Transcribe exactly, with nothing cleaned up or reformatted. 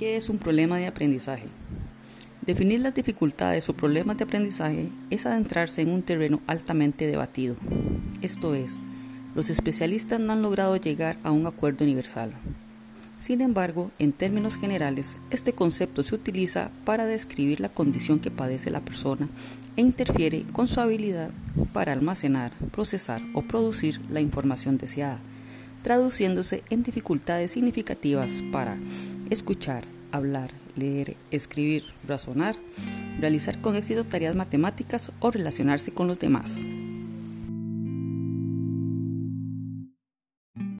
¿Qué es un problema de aprendizaje? Definir las dificultades o problemas de aprendizaje es adentrarse en un terreno altamente debatido. Esto es, los especialistas no han logrado llegar a un acuerdo universal. Sin embargo, en términos generales, este concepto se utiliza para describir la condición que padece la persona e interfiere con su habilidad para almacenar, procesar o producir la información deseada, traduciéndose en dificultades significativas para escuchar, hablar, leer, escribir, razonar, realizar con éxito tareas matemáticas o relacionarse con los demás.